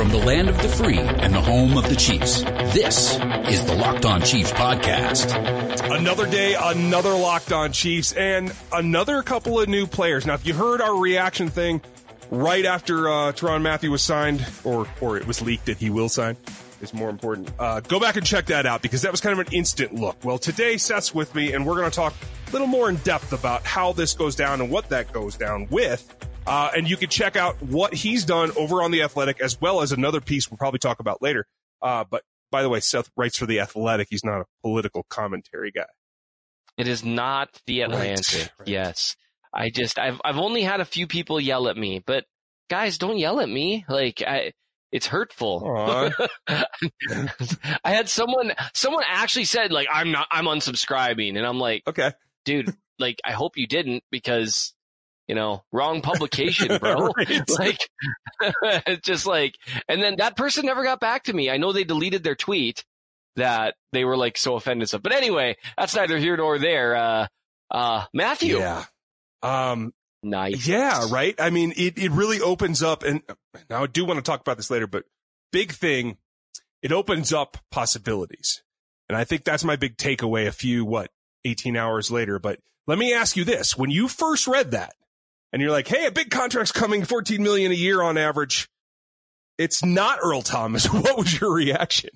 from the land of the free and the home of the Chiefs, this is the Locked On Chiefs podcast. Another day, another Locked On Chiefs, and another couple of new players. Now, if you heard our reaction thing right after Tyrann Mathieu was signed, or it was leaked that he will sign, is more important, go back and check that out because that was kind of an instant look. Well, today Seth's with me, and we're going to talk a little more in depth about how this goes down and what that goes down with. And you can check out what he's done over on The Athletic, as well as another piece we'll probably talk about later. But by the way, Seth writes for The Athletic. He's not a political commentary guy. It is not The Atlantic. Right. Yes. I've only had a few people yell at me, but guys, don't yell at me. It's hurtful. I had someone actually said, I'm unsubscribing. And I'm like, okay, dude, I hope you didn't because, wrong publication, bro. It's just and then that person never got back to me. I know they deleted their tweet that they were so offended stuff. But anyway, that's neither here nor there. Mathieu. Yeah. Nice. Yeah, right. I mean, it really opens up, and now I do want to talk about this later, but big thing, it opens up possibilities. And I think that's my big takeaway 18 hours later. But let me ask you this. When you first read that, and you're like, hey, a big contract's coming, $14 million a year on average. It's not Earl Thomas. What was your reaction?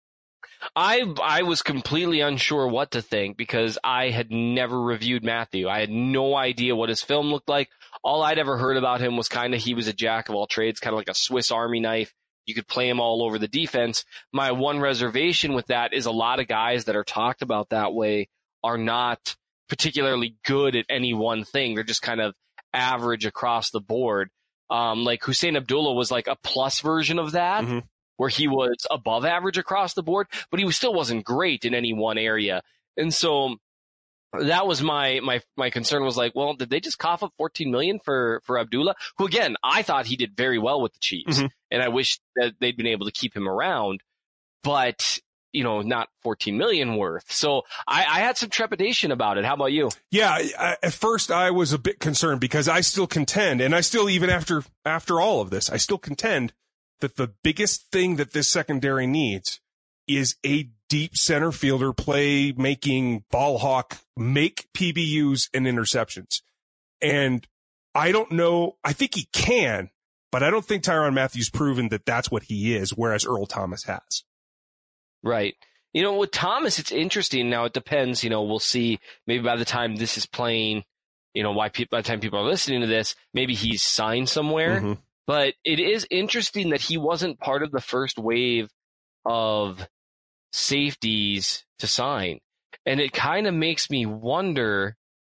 I was completely unsure what to think because I had never reviewed Mathieu. I had no idea what his film looked like. All I'd ever heard about him was he was a jack of all trades, kind of like a Swiss Army knife. You could play him all over the defense. My one reservation with that is a lot of guys that are talked about that way are not particularly good at any one thing. They're just kind of average across the board. Hussein Abdullah was a plus version of that, where he was above average across the board, but he still wasn't great in any one area. And so that was my concern was well, did they just cough up $14 million for Abdullah, who again, I thought he did very well with the Chiefs, and I wish that they'd been able to keep him around, but not $14 million worth. So I had some trepidation about it. How about you? Yeah. At first I was a bit concerned because I still contend, and I still, even after all of this, I still contend that the biggest thing that this secondary needs is a deep center fielder, making ball hawk, make PBUs and interceptions. And I don't know. I think he can, but I don't think Tyrann Mathieu's proven that that's what he is, whereas Earl Thomas has. Right. With Thomas, it's interesting. Now, it depends. We'll see. Maybe by the time this is playing, by the time people are listening to this, maybe he's signed somewhere. But it is interesting that he wasn't part of the first wave of safeties to sign. And it kind of makes me wonder,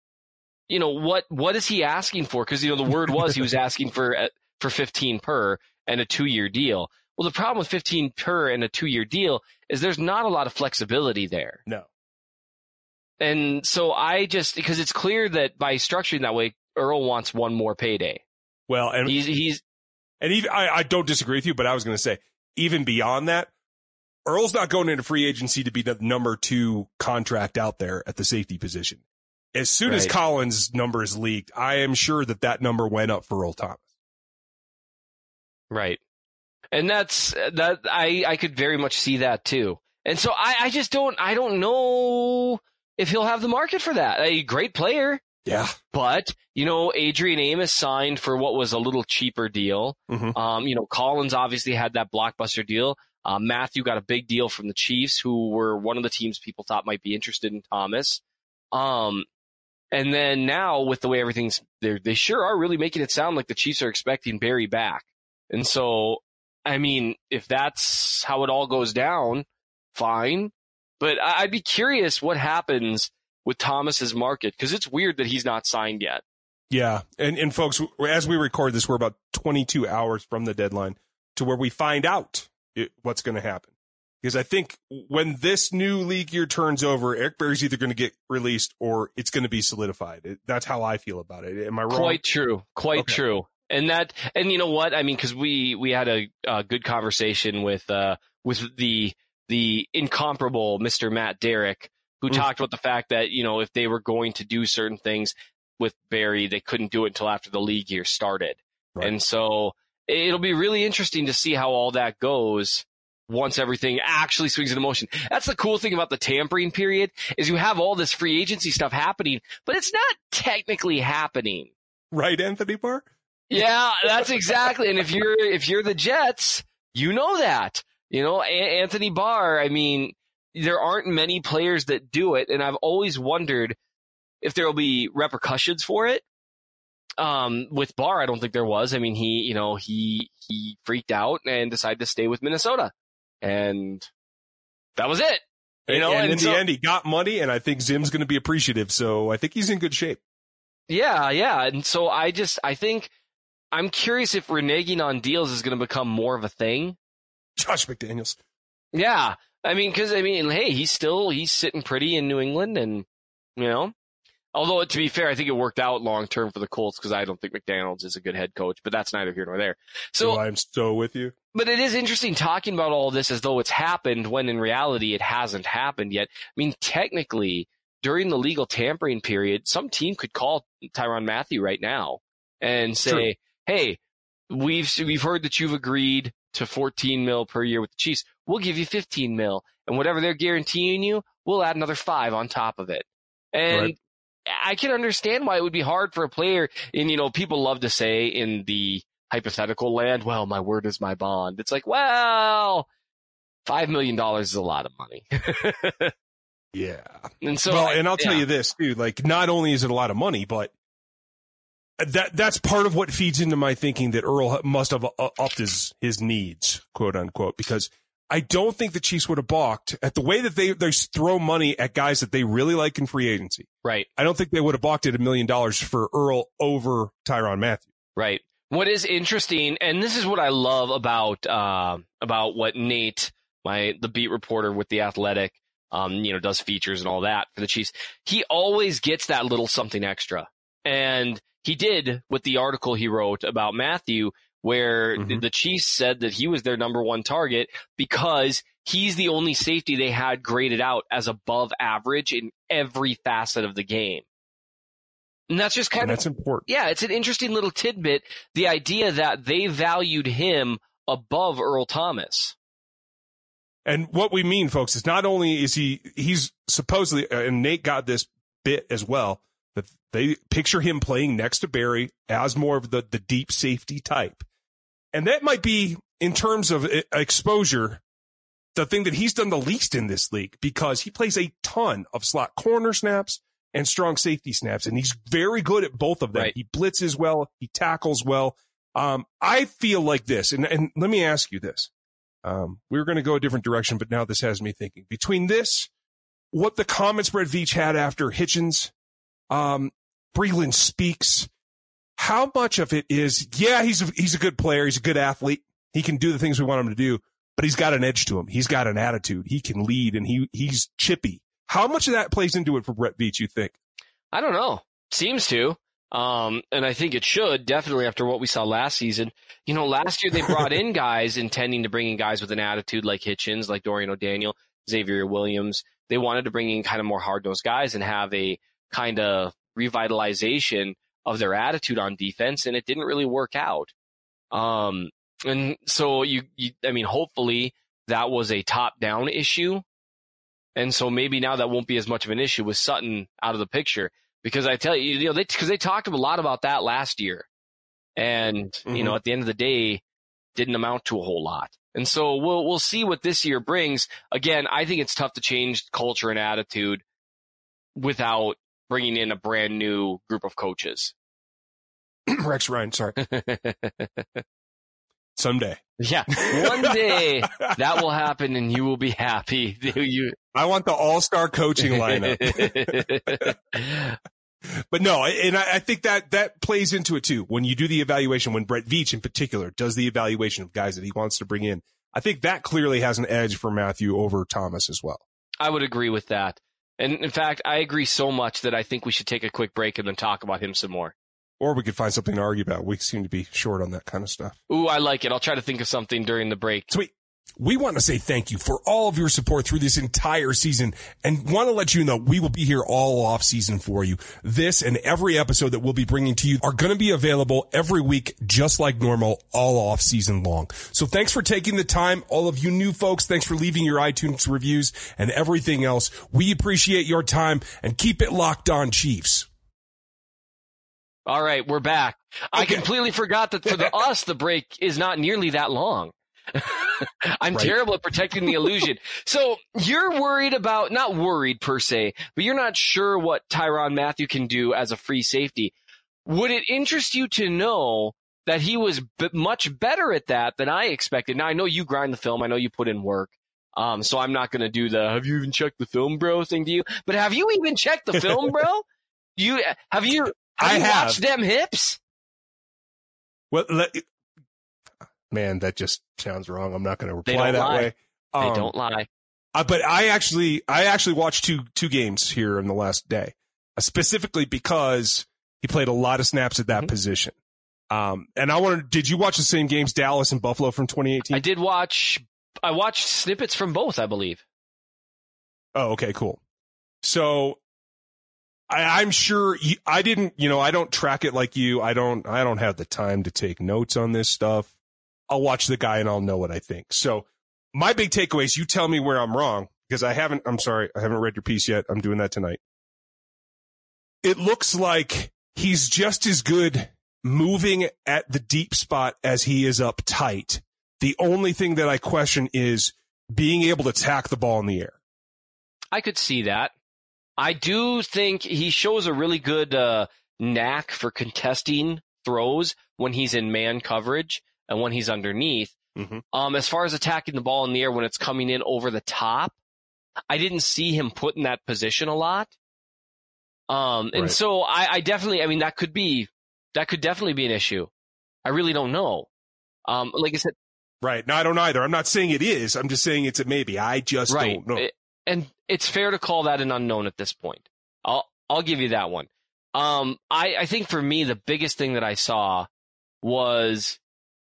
what is he asking for? Because, the word was he was asking for 15 per and a 2-year deal. Well, the problem with 15 per and a 2-year deal is there's not a lot of flexibility there. No. And so because it's clear that by structuring that way, Earl wants one more payday. Well, and I don't disagree with you, but I was going to say, even beyond that, Earl's not going into free agency to be the number 2 contract out there at the safety position. As soon as Collins' number is leaked, I am sure that number went up for Earl Thomas. Right. And I could very much see that too. And so I don't know if he'll have the market for that. A great player. Yeah. But, Adrian Amos signed for what was a little cheaper deal. Collins obviously had that blockbuster deal. Mathieu got a big deal from the Chiefs, who were one of the teams people thought might be interested in Thomas. And then now with the way everything's, they sure are really making it sound like the Chiefs are expecting Barry back. And so, I mean, if that's how it all goes down, fine. But I'd be curious what happens with Thomas's market, because it's weird that he's not signed yet. Yeah. And folks, as we record this, we're about 22 hours from the deadline to where we find out what's going to happen. Because I think when this new league year turns over, Eric Berry's either going to get released or it's going to be solidified. That's how I feel about it. Am I wrong? Quite true. Quite true. And you know what? I mean, because we had a good conversation with the incomparable Mr. Matt Derrick, who talked about the fact that, if they were going to do certain things with Barry, they couldn't do it until after the league year started. Right. And so it'll be really interesting to see how all that goes once everything actually swings into motion. That's the cool thing about the tampering period is you have all this free agency stuff happening, but it's not technically happening. Right, Anthony Barr? Yeah, that's exactly. And if you're the Jets, you know that. Anthony Barr, I mean, there aren't many players that do it, and I've always wondered if there will be repercussions for it. With Barr, I don't think there was. I mean, he freaked out and decided to stay with Minnesota, and that was it. And in the end, he got money, and I think Zim's going to be appreciative. So I think he's in good shape. Yeah. And so I think I'm curious if reneging on deals is going to become more of a thing. Josh McDaniels. Yeah. Hey, he's sitting pretty in New England, and, although to be fair, I think it worked out long term for the Colts because I don't think McDaniels is a good head coach, but that's neither here nor there. So I'm so with you. But it is interesting talking about all this as though it's happened when in reality it hasn't happened yet. I mean, technically, during the legal tampering period, some team could call Tyrann Mathieu right now and say, True. Hey, we've heard that you've agreed to $14 million per year with the Chiefs. We'll give you $15 million, and whatever they're guaranteeing you, we'll add another $5 million on top of it. And right. I can understand why it would be hard for a player. And, people love to say in the hypothetical land, well, my word is my bond. It's like, well, $5 million is a lot of money. Yeah. And so, and I'll tell you this, too, like, not only is it a lot of money, but that's part of what feeds into my thinking that Earl must have upped his needs, quote unquote, because I don't think the Chiefs would have balked at the way that they throw money at guys that they really like in free agency. Right. I don't think they would have balked at $1 million for Earl over Tyrann Mathieu. Right. What is interesting, and this is what I love about what Nate, the beat reporter with The Athletic, does features and all that for the Chiefs. He always gets that little something extra. And he did with the article he wrote about Mathieu, where the Chiefs said that he was their number one target because he's the only safety they had graded out as above average in every facet of the game. And that's just that's important. Yeah, it's an interesting little tidbit, the idea that they valued him above Earl Thomas. And what we mean, folks, is not only is he's supposedly, and Nate got this bit as well, that they picture him playing next to Barry as more of the deep safety type. And that might be, in terms of exposure, the thing that he's done the least in this league, because he plays a ton of slot corner snaps and strong safety snaps, and he's very good at both of them. Right. He blitzes well, he tackles well. I feel like this, and let me ask you this. We were going to go a different direction, but now this has me thinking. Between this, what the comments Brett Veach had after Hitchens, Breeland Speaks, how much of it is, yeah, he's a good player, he's a good athlete, he can do the things we want him to do, but he's got an edge to him, he's got an attitude, he can lead, and he's chippy. How much of that plays into it for Brett Veach, you think? I don't know. Seems to. And I think it should, definitely after what we saw last season. Last year they brought in guys intending to bring in guys with an attitude like Hitchens, like Dorian O'Daniel, Xavier Williams. They wanted to bring in kind of more hard-nosed guys and have a kind of revitalization of their attitude on defense, and it didn't really work out. And so hopefully that was a top-down issue. And so maybe now that won't be as much of an issue with Sutton out of the picture. Because I tell you, because they talked a lot about that last year. And, at the end of the day, didn't amount to a whole lot. And so we'll see what this year brings. Again, I think it's tough to change culture and attitude without bringing in a brand new group of coaches. Rex Ryan, sorry. Someday. Yeah, one day that will happen and you will be happy. I want the all-star coaching lineup. But no, and I think that plays into it too. When you do the evaluation, when Brett Veach in particular does the evaluation of guys that he wants to bring in, I think that clearly has an edge for Mathieu over Thomas as well. I would agree with that. And in fact, I agree so much that I think we should take a quick break and then talk about him some more. Or we could find something to argue about. We seem to be short on that kind of stuff. Ooh, I like it. I'll try to think of something during the break. Sweet. We want to say thank you for all of your support through this entire season and want to let you know we will be here all off season for you. This and every episode that we'll be bringing to you are going to be available every week, just like normal, all off season long. So thanks for taking the time. All of you new folks, thanks for leaving your iTunes reviews and everything else. We appreciate your time and keep it locked on, Chiefs. All right, we're back. Okay. I completely forgot that for us, the break is not nearly that long. I'm terrible at protecting the illusion. So you're worried about, not worried per se, but you're not sure what Tyrann Mathieu can do as a free safety. Would it interest you to know that he was much better at that than I expected? Now, I know you grind the film. I know you put in work. So I'm not going to do the, have you even checked the film, bro, thing to you. But have you even checked the film, bro? Have you watched them hips? Well, man, that just sounds wrong. I'm not going to reply that way. They don't lie. But I actually watched two games here in the last day, specifically because he played a lot of snaps at that position. And did you watch the same games, Dallas and Buffalo from 2018? I did watch. I watched snippets from both, I believe. Oh, okay, cool. So I'm sure I didn't, I don't track it like you. I don't have the time to take notes on this stuff. I'll watch the guy and I'll know what I think. So my big takeaway is you tell me where I'm wrong because I'm sorry, I haven't read your piece yet. I'm doing that tonight. It looks like he's just as good moving at the deep spot as he is up tight. The only thing that I question is being able to tack the ball in the air. I could see that. I do think he shows a really good knack for contesting throws when he's in man coverage and when he's underneath. Mm-hmm. As far as attacking the ball in the air when it's coming in over the top, I didn't see him put in that position a lot. And so I definitely, that could definitely be an issue. I really don't know. Like I said. Right. No, I don't either. I'm not saying it is. I'm just saying it's a maybe. I just don't know. And it's fair to call that an unknown at this point. I'll give you that one. I think for me, the biggest thing that I saw was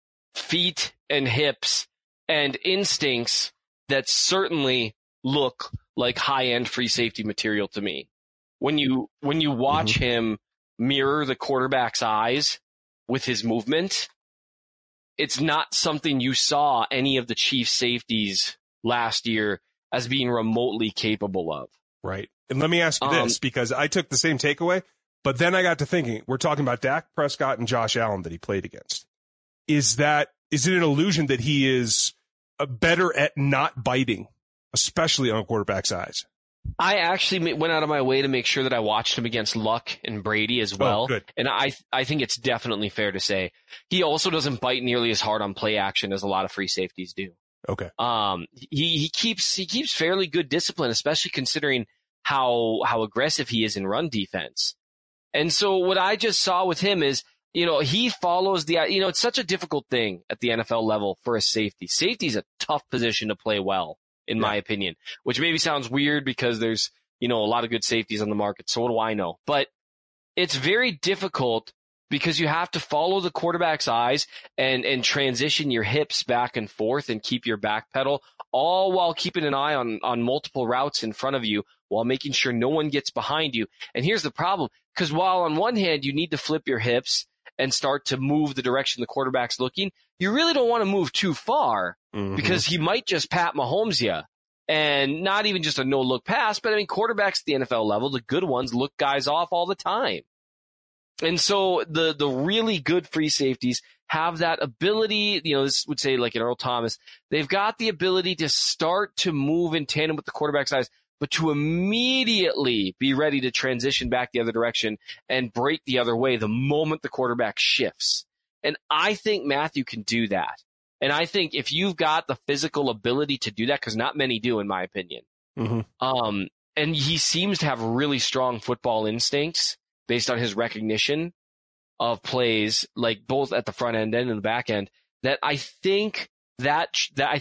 feet and hips and instincts that certainly look like high-end free safety material to me. When you watch him mirror the quarterback's eyes with his movement, it's not something you saw any of the Chiefs safeties last year as being remotely capable of. Right. And let me ask you this, because I took the same takeaway, but then I got to thinking, we're talking about Dak Prescott and Josh Allen that he played against. Is it an illusion that he is better at not biting, especially on a quarterback's eyes? I actually went out of my way to make sure that I watched him against Luck and Brady as well. Oh, good. And I think it's definitely fair to say he also doesn't bite nearly as hard on play action as a lot of free safeties do. Okay. He keeps fairly good discipline, especially considering how aggressive he is in run defense. And so what I just saw with him is, he follows it's such a difficult thing at the NFL level for a safety. Safety is a tough position to play well, in my opinion, which maybe sounds weird because there's, a lot of good safeties on the market. So what do I know? But it's very difficult because you have to follow the quarterback's eyes and transition your hips back and forth and keep your back pedal, all while keeping an eye on multiple routes in front of you while making sure no one gets behind you. And here's the problem, because while on one hand you need to flip your hips and start to move the direction the quarterback's looking, you really don't want to move too far because he might just Pat Mahomes you. And not even just a no-look pass, but quarterbacks at the NFL level, the good ones, look guys off all the time. And so the really good free safeties have that ability, this would say like an Earl Thomas, they've got the ability to start to move in tandem with the quarterback's eyes, but to immediately be ready to transition back the other direction and break the other way the moment the quarterback shifts. And I think Mathieu can do that. And I think if you've got the physical ability to do that, because not many do, in my opinion, and he seems to have really strong football instincts based on his recognition of plays, like both at the front end and in the back end, that I think that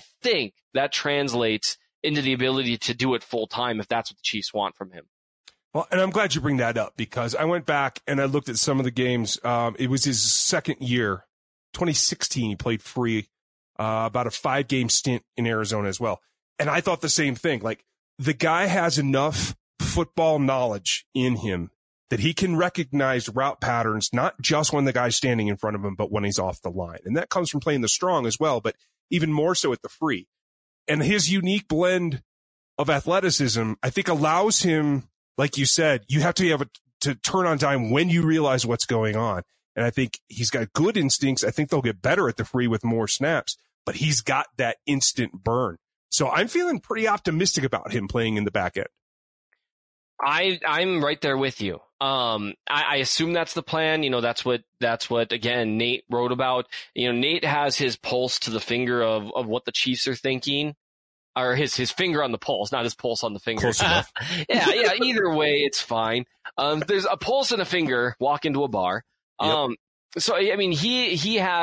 translates into the ability to do it full time if that's what the Chiefs want from him. Well, and I'm glad you bring that up because I went back and I looked at some of the games. It was his second year, 2016. He played free about a 5-game stint in Arizona as well. And I thought the same thing. Like, the guy has enough football knowledge in him that he can recognize route patterns, not just when the guy's standing in front of him, but when he's off the line. And that comes from playing the strong as well, but even more so at the free. And his unique blend of athleticism, I think, allows him, like you said, you have to be able to turn on dime when you realize what's going on. And I think he's got good instincts. I think they'll get better at the free with more snaps, but he's got that instant burn. So I'm feeling pretty optimistic about him playing in the back end. I'm right there with you. I assume that's the plan. That's what, again, Nate wrote about. Nate has his pulse to the finger of what the Chiefs are thinking, or his finger on the pulse, not his pulse on the finger. Close enough. Yeah. Either way, it's fine. There's a pulse and a finger. Walk into a bar. Yep. So, I mean, he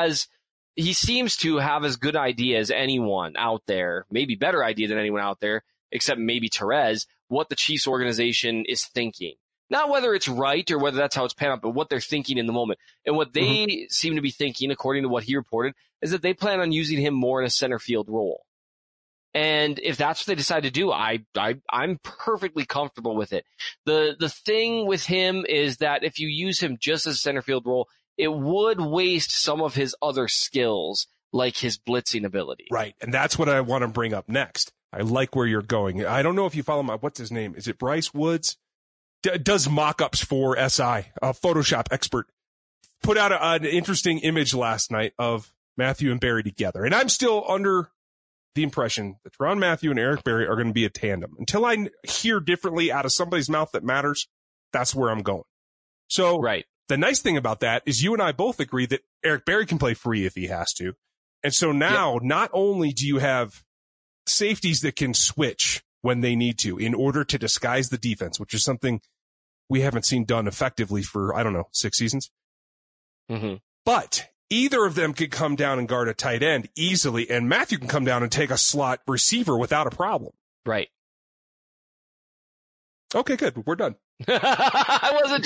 seems to have as good idea as anyone out there, maybe better idea than anyone out there, except maybe Therese, what the Chiefs organization is thinking. Not whether it's right or whether that's how it's panned out, but what they're thinking in the moment. And what they seem to be thinking, according to what he reported, is that they plan on using him more in a center field role. And if that's what they decide to do, I'm perfectly comfortable with it. The thing with him is that if you use him just as a center field role, it would waste some of his other skills, like his blitzing ability. Right. And that's what I want to bring up next. I like where you're going. I don't know if you follow what's his name? Is it Bryce Woods? Does mock-ups for SI, a Photoshop expert. Put out an interesting image last night of Matthew and Barry together. And I'm still under the impression that Tyrann Mathieu and Eric Berry are going to be a tandem. Until I hear differently out of somebody's mouth that matters, that's where I'm going. So right. The nice thing about that is you and I both agree that Eric Berry can play free if he has to. And so now, not only do you have safeties that can switch when they need to in order to disguise the defense, which is something we haven't seen done effectively for, 6 seasons. Mm-hmm. But either of them could come down and guard a tight end easily, and Matthew can come down and take a slot receiver without a problem. Right. Okay, good. We're done. I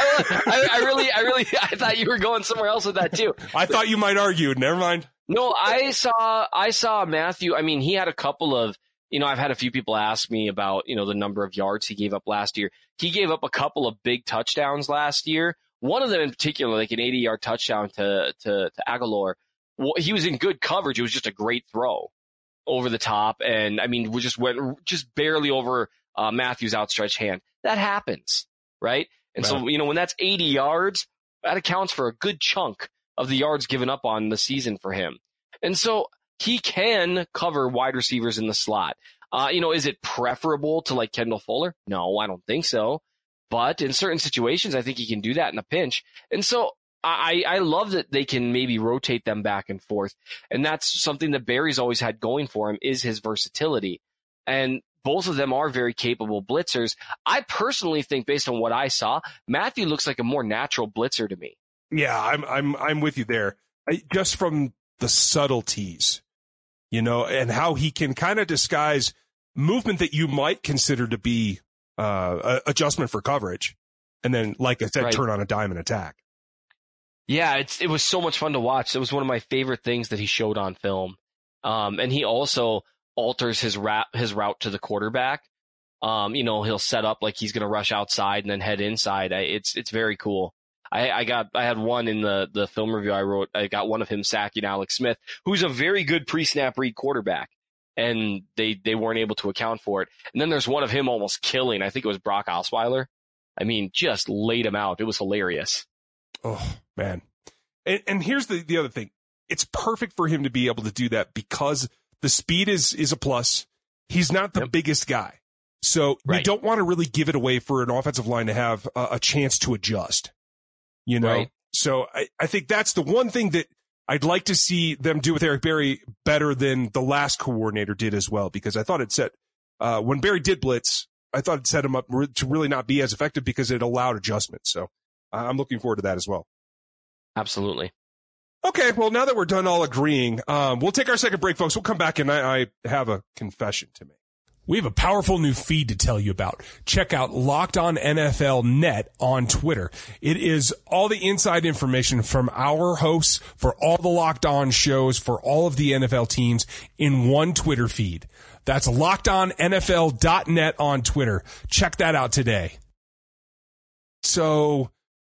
thought you were going somewhere else with that too. I thought you might argue. Never mind. No, I saw Matthew. I mean, he had a couple of, I've had a few people ask me about, the number of yards he gave up last year. He gave up a couple of big touchdowns last year. One of them in particular, like an 80-yard touchdown to Aguilar. He was in good coverage. It was just a great throw over the top. And I mean, we just went just barely over Matthew's outstretched hand. That happens, right? And so, when that's 80 yards, that accounts for a good chunk of the yards given up on the season for him. And so he can cover wide receivers in the slot. Is it preferable to like Kendall Fuller? No, I don't think so. But in certain situations, I think he can do that in a pinch. And so I love that they can maybe rotate them back and forth. And that's something that Barry's always had going for him, is his versatility. And both of them are very capable blitzers. I personally think, based on what I saw, Matthew looks like a more natural blitzer to me. Yeah, I'm with you there. Just from the subtleties, and how he can kind of disguise movement that you might consider to be adjustment for coverage, and then, like I said, turn on a dime and attack. Yeah, it was so much fun to watch. It was one of my favorite things that he showed on film. And he also alters his route to the quarterback. He'll set up like he's going to rush outside and then head inside. It's very cool. I had one in the film review I wrote. I got one of him sacking Alex Smith, who's a very good pre-snap read quarterback, and they weren't able to account for it. And then there's one of him almost killing, I think it was Brock Osweiler. I mean, just laid him out. It was hilarious. Oh, man. And here's the other thing. It's perfect for him to be able to do that because the speed is a plus. He's not the biggest guy. So we don't want to really give it away for an offensive line to have a chance to adjust, Right. So I think that's the one thing that I'd like to see them do with Eric Berry better than the last coordinator did as well, because I thought it set, when Berry did blitz, I thought it set him up to really not be as effective because it allowed adjustments. So I'm looking forward to that as well. Absolutely. Okay, well, now that we're done all agreeing, we'll take our second break, folks. We'll come back, and I have a confession to make. We have a powerful new feed to tell you about. Check out Locked On NFL Net on Twitter. It is all the inside information from our hosts for all the Locked On shows for all of the NFL teams in one Twitter feed. That's LockedOnNFL.net on Twitter. Check that out today. So,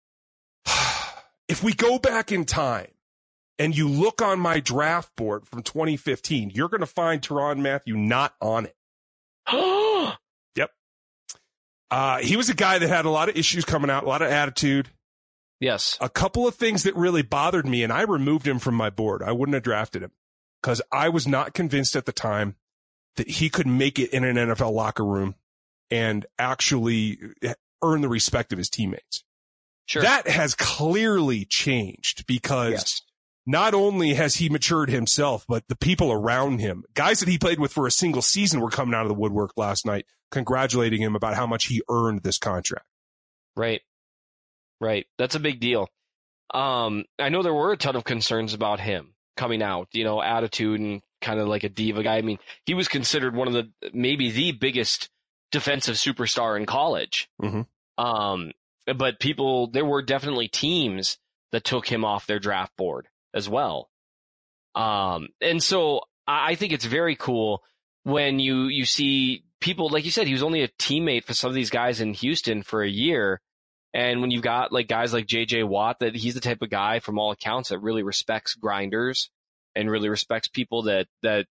if we go back in time and you look on my draft board from 2015, you're going to find Tyrann Mathieu not on it. Yep. He was a guy that had a lot of issues coming out, a lot of attitude. Yes. A couple of things that really bothered me, and I removed him from my board. I wouldn't have drafted him because I was not convinced at the time that he could make it in an NFL locker room and actually earn the respect of his teammates. Sure. That has clearly changed because not only has he matured himself, but the people around him, guys that he played with for a single season, were coming out of the woodwork last night, congratulating him about how much he earned this contract. Right. That's a big deal. I know there were a ton of concerns about him coming out, attitude and kind of like a diva guy. I mean, he was considered one of maybe the biggest defensive superstar in college. Mm-hmm. But there were definitely teams that took him off their draft board as well. And so I think it's very cool when you see people, like you said, he was only a teammate for some of these guys in Houston for a year. And when you've got like guys like JJ Watt, that he's the type of guy from all accounts that really respects grinders and really respects people that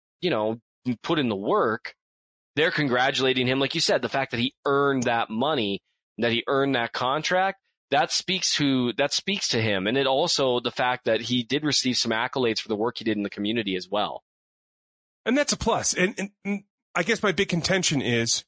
put in the work. They're congratulating him. Like you said, the fact that he earned that money, that he earned that contract, that speaks to him. And it also the fact that he did receive some accolades for the work he did in the community as well. And that's a plus. And I guess my big contention is,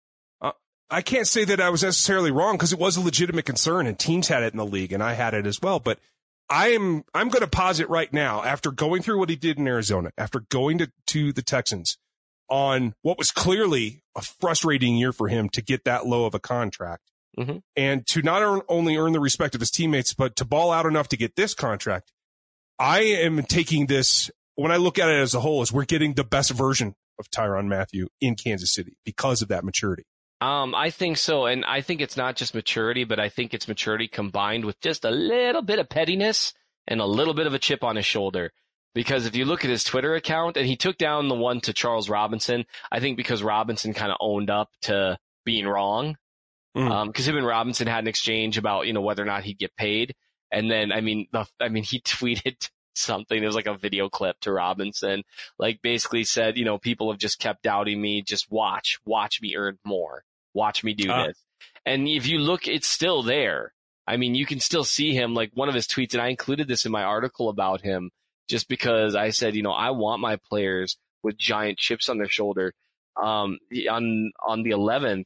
I can't say that I was necessarily wrong because it was a legitimate concern and teams had it in the league and I had it as well. But I'm going to posit right now, after going through what he did in Arizona, after going to the Texans on what was clearly a frustrating year for him to get that low of a contract. Mm-hmm. And to not only earn the respect of his teammates, but to ball out enough to get this contract. I am taking this, when I look at it as a whole, as we're getting the best version of Tyrann Mathieu in Kansas City because of that maturity. I think so. And I think it's not just maturity, but I think it's maturity combined with just a little bit of pettiness and a little bit of a chip on his shoulder. Because if you look at his Twitter account, and he took down the one to Charles Robinson, I think because Robinson kind of owned up to being wrong. Because him and Robinson had an exchange about, whether or not he'd get paid. And then, he tweeted something. It was like a video clip to Robinson, like basically said, people have just kept doubting me. Just watch me earn more. Watch me do this. And if you look, it's still there. I mean, you can still see him, like one of his tweets, and I included this in my article about him just because I said, I want my players with giant chips on their shoulder. On the 11th,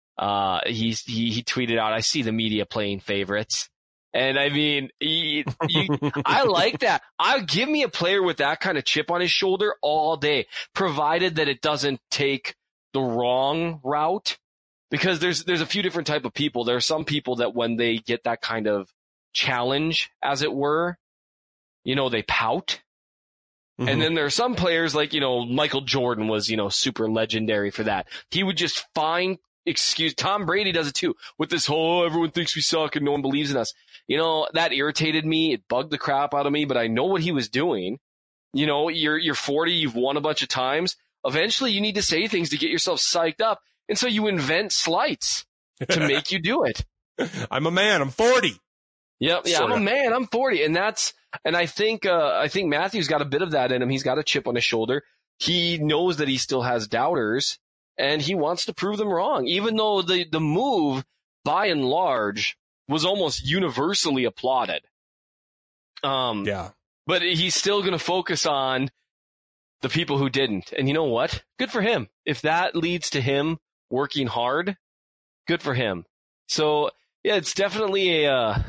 he tweeted out, "I see the media playing favorites." And I mean, I like that. Give me a player with that kind of chip on his shoulder all day, provided that it doesn't take the wrong route. Because there's a few different type of people. There are some people that when they get that kind of challenge, as it were, they pout. Mm-hmm. And then there are some players like, Michael Jordan was, super legendary for that. He would just find excuse. Tom Brady does it too with this whole, everyone thinks we suck and no one believes in us. That irritated me. It bugged the crap out of me, but I know what he was doing. You're 40, you've won a bunch of times. Eventually you need to say things to get yourself psyched up. And so you invent slights to make you do it. I'm a man. I'm 40. Yep. Yeah. I'm a man. I'm 40. And I think Matthew's got a bit of that in him. He's got a chip on his shoulder. He knows that he still has doubters and he wants to prove them wrong, even though the move by and large was almost universally applauded. Yeah. But he's still going to focus on the people who didn't. And you know what? Good for him. If that leads to him working hard, good for him. So yeah, it's definitely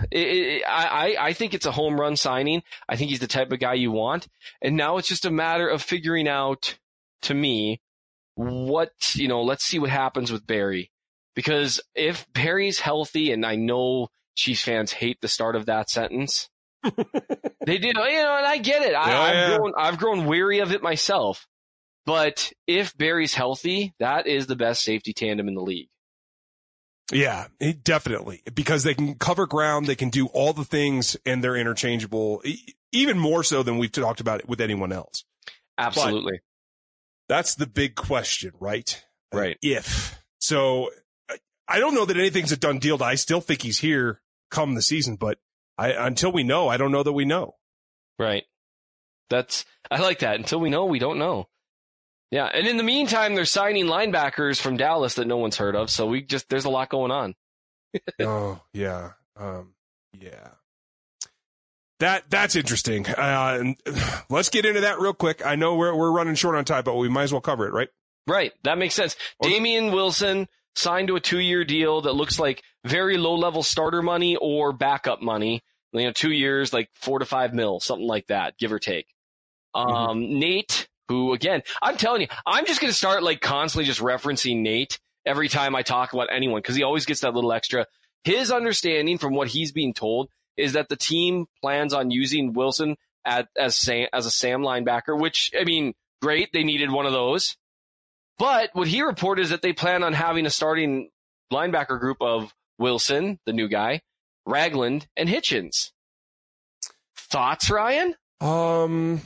I think it's a home run signing. I think he's the type of guy you want. And now it's just a matter of figuring out, to me, let's see what happens with Barry. Because if Barry's healthy, and I know Chiefs fans hate the start of that sentence, they did, and I get it. I've grown weary of it myself. But if Barry's healthy, that is the best safety tandem in the league. Yeah, definitely. Because they can cover ground, they can do all the things, and they're interchangeable, even more so than we've talked about it with anyone else. Absolutely. But that's the big question, right? Right. If. So I don't know that anything's a done deal. I still think he's here come the season, but until we know, I don't know that we know. Right. I like that. Until we know, we don't know. Yeah. And in the meantime, they're signing linebackers from Dallas that no one's heard of. So there's a lot going on. Oh, yeah. Yeah. That's interesting. And let's get into that real quick. I know we're running short on time, but we might as well cover it, right? Right. That makes sense. Damian Wilson signed to a 2-year deal that looks like very low-level starter money or backup money. 2 years, like $4 to $5 million, something like that, give or take. Nate, who, again, I'm telling you, I'm just going to start like constantly just referencing Nate every time I talk about anyone because he always gets that little extra. His understanding from what he's being told is that the team plans on using Wilson as a Sam linebacker, which, I mean, great. They needed one of those. But what he reported is that they plan on having a starting linebacker group of Wilson, the new guy, Ragland, and Hitchens. Thoughts, Ryan? I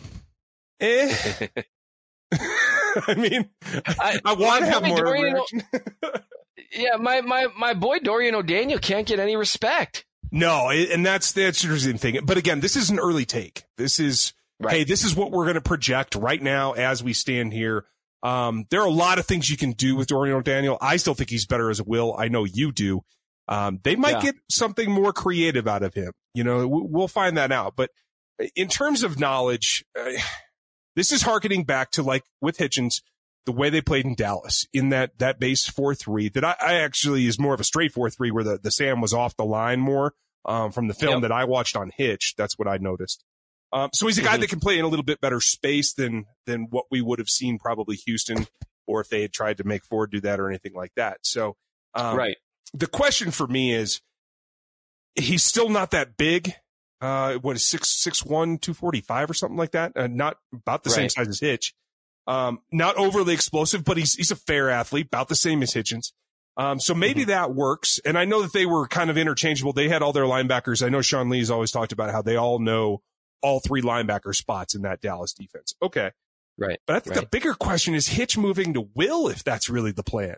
mean, I want to have more reaction. Yeah, my boy Dorian O'Daniel can't get any respect. No, and that's the interesting thing. But again, this is an early take. This is, right. Hey, this is what we're going to project right now as we stand here. There are a lot of things you can do with Dorian O'Daniel. I still think he's better as a Will. I know you do. They might get something more creative out of him. We'll find that out. But in terms of knowledge, this is hearkening back to, like with Hitchens, the way they played in Dallas in that base 4-3 that I actually is more of a straight 4-3 where the Sam was off the line more, from the film that I watched on Hitch. That's what I noticed. So he's a guy that can play in a little bit better space than what we would have seen probably Houston, or if they had tried to make Ford do that or anything like that. So, right. The question for me is, he's still not that big. What is 6'1", 245 or something like that? Not about the same size as Hitch. Not overly explosive, but he's a fair athlete, about the same as Hitchens. So maybe that works. And I know that they were kind of interchangeable. They had all their linebackers. I know Sean Lee's always talked about how they all know all 3 linebacker spots in that Dallas defense. Okay. Right. But I think the bigger question is Hitch moving to Will, if that's really the plan.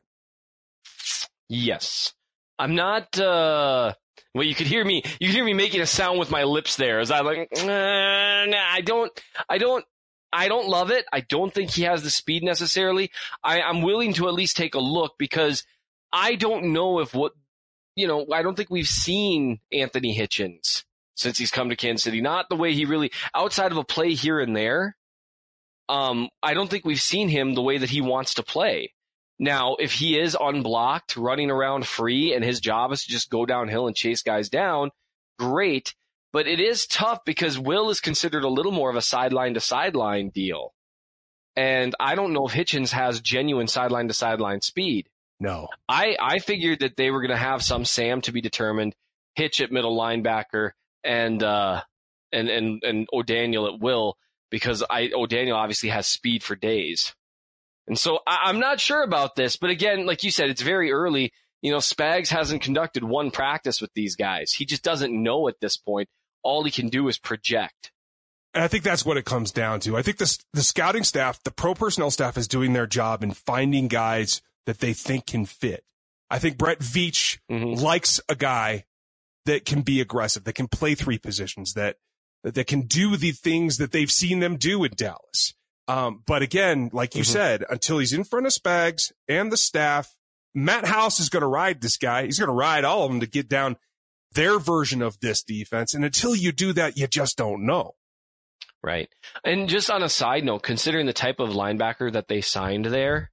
Yes. I'm not, well, you could hear me making a sound with my lips there as I'm like, nah, I don't love it. I don't think he has the speed necessarily. I'm willing to at least take a look because I don't know if I don't think we've seen Anthony Hitchens since he's come to Kansas City. Not the way he really, outside of a play here and there. I don't think we've seen him the way that he wants to play. Now, if he is unblocked, running around free, and his job is to just go downhill and chase guys down, great. But it is tough because Will is considered a little more of a sideline-to-sideline deal. And I don't know if Hitchens has genuine sideline-to-sideline speed. No. I figured that they were going to have some Sam to be determined, Hitch at middle linebacker, and O'Daniel at Will, because O'Daniel obviously has speed for days. And so I'm not sure about this, but again, like you said, it's very early. Spags hasn't conducted one practice with these guys. He just doesn't know at this point. All he can do is project. And I think that's what it comes down to. I think the scouting staff, the pro personnel staff is doing their job in finding guys that they think can fit. I think Brett Veach likes a guy that can be aggressive, that can play 3 positions, that can do the things that they've seen them do in Dallas. But again, like you said, until he's in front of Spags and the staff, Matt House is going to ride this guy. He's going to ride all of them to get down their version of this defense. And until you do that, you just don't know. Right. And just on a side note, considering the type of linebacker that they signed there,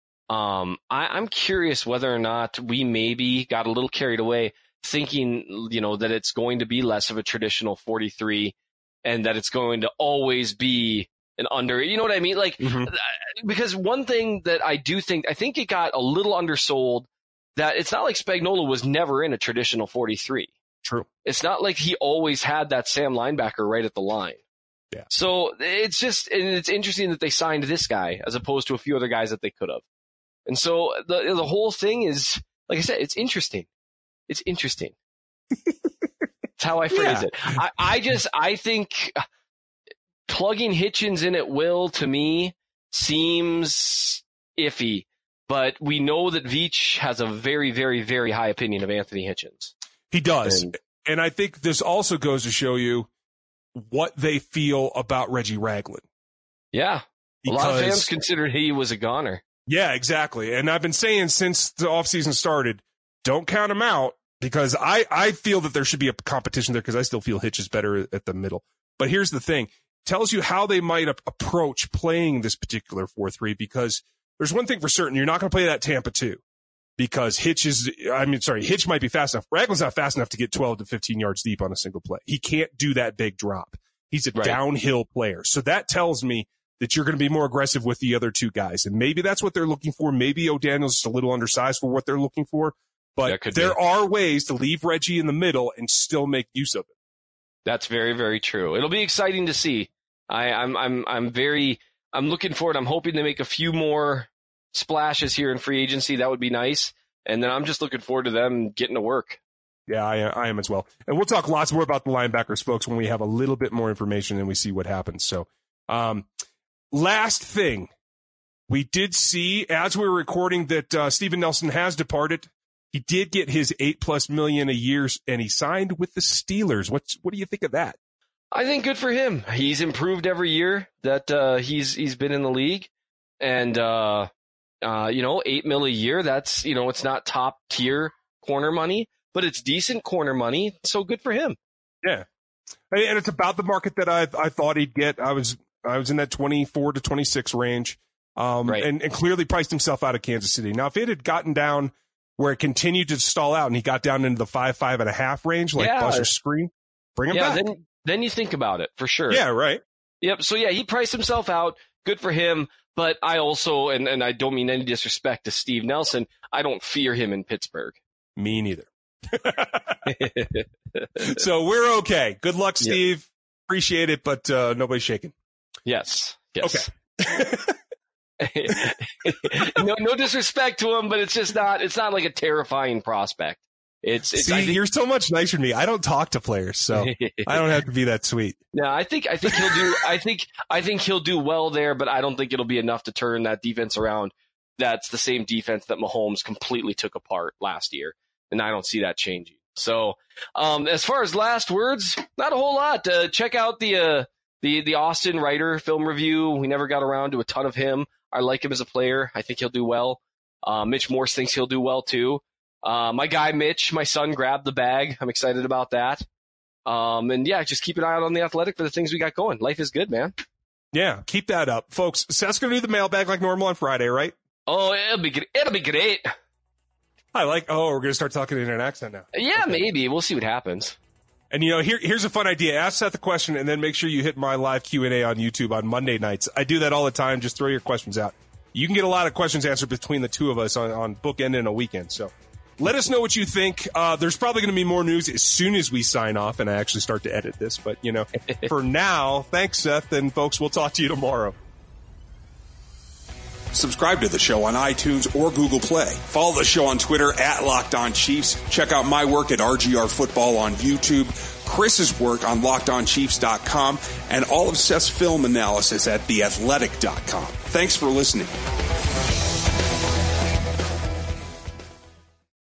I'm curious whether or not we maybe got a little carried away thinking, that it's going to be less of a traditional 43 and that it's going to always be an under, you know what I mean? Like, because one thing that I think it got a little undersold, that it's not like Spagnuolo was never in a traditional 43. True. It's not like he always had that Sam linebacker right at the line. Yeah. So it's interesting that they signed this guy as opposed to a few other guys that they could have. And so the whole thing is, like I said, it's interesting. It's interesting. That's how I phrase it. I think plugging Hitchens in at will to me seems iffy, but we know that Veach has a very, very, very high opinion of Anthony Hitchens. He does. And I think this also goes to show you what they feel about Reggie Ragland. Yeah. A lot of fans considered he was a goner. Yeah, exactly. And I've been saying since the offseason started, don't count him out, because I feel that there should be a competition there, because I still feel Hitch is better at the middle. But here's the thing. Tells you how they might approach playing this particular 4-3, because there's one thing for certain. You're not going to play that Tampa 2, because Hitch might be fast enough. Ragland's not fast enough to get 12 to 15 yards deep on a single play. He can't do that big drop. He's a downhill player. So that tells me that you're going to be more aggressive with the other two guys. And maybe that's what they're looking for. Maybe O'Daniel's just a little undersized for what they're looking for. But there are ways to leave Reggie in the middle and still make use of it. That's very, very true. It'll be exciting to see. I'm looking forward. I'm hoping they make a few more splashes here in free agency. That would be nice. And then I'm just looking forward to them getting to work. Yeah, I am as well. And we'll talk lots more about the linebackers, folks, when we have a little bit more information and we see what happens. So, last thing, we did see as we were recording that Steven Nelson has departed. He did get his $8+ million a year, and he signed with the Steelers. What do you think of that? I think good for him. He's improved every year that he's been in the league, and $8 million a year. That's it's not top tier corner money, but it's decent corner money. So good for him. Yeah, and it's about the market that I thought he'd get. I was in that 24 to 26 range, and clearly priced himself out of Kansas City. Now, if it had gotten down where it continued to stall out and he got down into the 5.5 range, like Buzzer's screen, bring him back. Then you think about it for sure. Yeah, right. Yep. So he priced himself out. Good for him. But I also, and I don't mean any disrespect to Steve Nelson, I don't fear him in Pittsburgh. Me neither. So we're okay. Good luck, Steve. Yep. Appreciate it, but nobody's shaking. Yes. Okay. No disrespect to him, but it's not like a terrifying prospect. You're so much nicer than me. I don't talk to players, so I don't have to be that sweet. No, I think he'll do. I think he'll do well there, but I don't think it'll be enough to turn that defense around. That's the same defense that Mahomes completely took apart last year, and I don't see that changing. So, as far as last words, not a whole lot. Check out the Austin Reiter film review. We never got around to a ton of him. I like him as a player. I think he'll do well. Mitch Morse thinks he'll do well too. My guy Mitch, my son, grabbed the bag. I'm excited about that. Just keep an eye out on The Athletic for the things we got going. Life is good, man. Yeah, keep that up. Folks, Seth's going to do the mailbag like normal on Friday, right? Oh, it'll be great. we're going to start talking in an accent now. Yeah, okay. Maybe. We'll see what happens. And, here's a fun idea. Ask Seth a question, and then make sure you hit my live Q&A on YouTube on Monday nights. I do that all the time. Just throw your questions out. You can get a lot of questions answered between the two of us on bookend and a weekend. So let us know what you think. There's probably going to be more news as soon as we sign off and I actually start to edit this. But, for now, thanks, Seth. And, folks, we'll talk to you tomorrow. Subscribe to the show on iTunes or Google Play. Follow the show on Twitter @LockedOnChiefs. Check out my work at RGR Football on YouTube, Chris's work on LockedOnChiefs.com, and all of Seth's film analysis at TheAthletic.com. Thanks for listening.